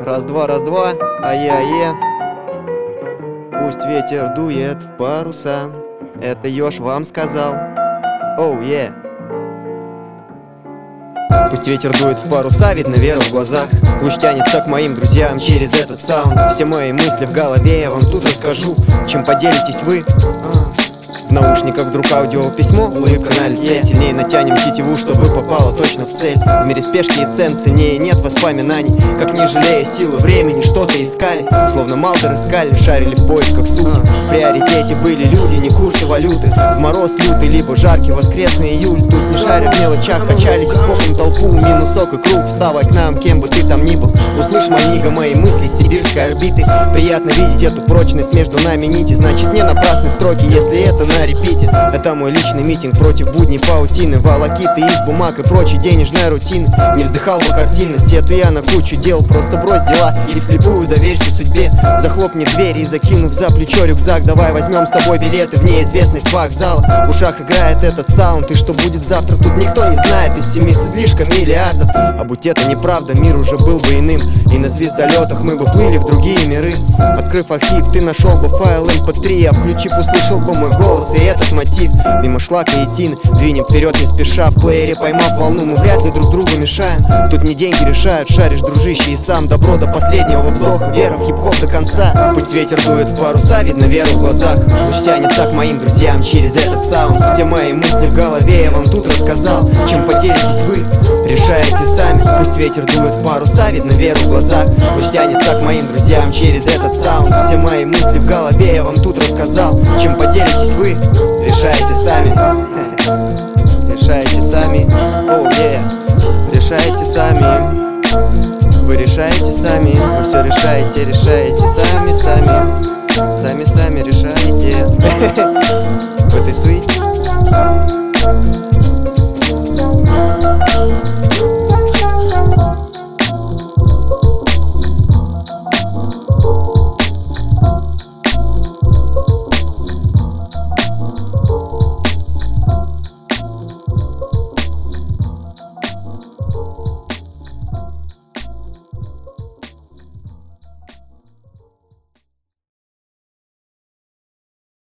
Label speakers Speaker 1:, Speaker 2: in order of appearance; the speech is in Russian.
Speaker 1: Раз-два, раз-два, ае-ае. Пусть ветер дует в паруса. Это Ёж вам сказал. Оу, е. Пусть ветер дует в паруса, видно веру в глазах. Луч тянется к моим друзьям через этот саунд. Все мои мысли в голове я вам тут расскажу. Чем поделитесь вы? В наушниках вдруг аудиописьмо, улыбка на лице. Сильнее натянем тетиву, чтобы попало точно в цель. В мире спешки и цен ценнее нет воспоминаний. Как не жалея силы времени, что-то искали. Словно Малдер искали, шарили в поисках сути. В приоритете были люди, не курсы валюты. В мороз лютый, либо жаркий воскресный июль. Тут не шаря в мелочах, качали хип-хопом толпу. Минусок и круг, вставай к нам, кем бы ты там ни был. Услышь мои мысли с сибирской орбиты. Приятно видеть эту прочность между нами нити. Значит не напрасны строки, если это на репите. Это мой личный митинг против будней паутины. Волокиты из бумаг и прочей денежной рутины. Не вздыхал по картины, сету я на кучу дел. Просто брось дела и вслепую доверься судьбе. Захлопни двери и закинув за плечо рюкзак. Давай возьмем с тобой билеты в неизвестность с вокзала. В ушах играет этот саунд, и что будет завтра, тут никто не знает. Из 7 с излишком миллиардов. А будь это неправда, мир уже был бы иным. И на звездолетах мы бы плыли в другие миры. Открыв архив, ты нашел бы файл MP3, а включив, услышал бы мой голос и этот мотив. Мимо шлака и тин, двинем вперед не спеша. В плеере поймав волну, мы вряд ли друг другу мешаем. Тут не деньги решают, шаришь, дружище, и сам добро до последнего вздоха. Вера в хип-хоп до конца. Пусть ветер дует в паруса, видно веру в глазах. Луч тянется к моим друзьям через этот саунд. Все мои мысли в голове я вам тут рассказал. Чем поделитесь вы, решаете сами. Пусть ветер дует в паруса, видно веру в глазах. Луч тянется к моим друзьям через этот саунд. Все мои мысли в голове я вам тут рассказал. Чем поделитесь вы, решаете сами. Решаете сами. Оу, е. Решаете сами. Вы решаете сами. Вы все решаете сами. Сами решаете. В этой суете